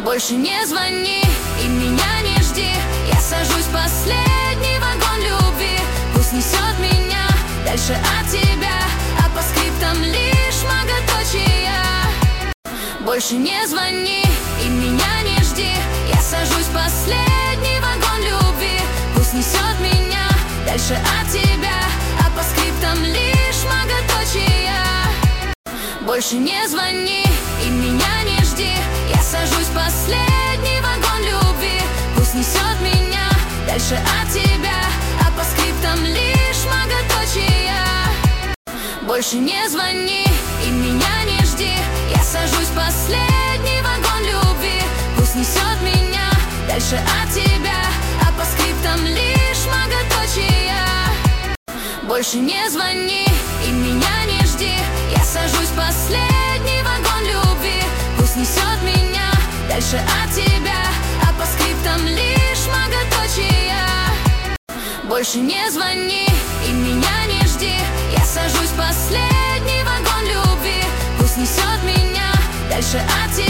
Больше не звони и меня не жди. Я сажусь в последний вагон любви. Пусть несет меня дальше от тебя, а по скриптам лишь многоточия. Больше не звони и меня не жди. Я сажусь в последний вагон любви. Пусть несет меня дальше от тебя, а по скриптам лишь многоточия. Больше не звони и меня не жди. Я сажусь в последний вагон любви. Пусть несет меня дальше от тебя, а по скриптам лишь многоточия. Больше не звони и меня не жди. Я сажусь в последний вагон любви. Пусть несет меня дальше от тебя, а по скриптам лишь многоточия. Больше не звони и меня не жди. Я сажусь в последний вагон любви. Пусть несет меня дальше от тебя, а по скриптам лишь многоточия. Больше не звони и меня не жди. Я сажусь в последний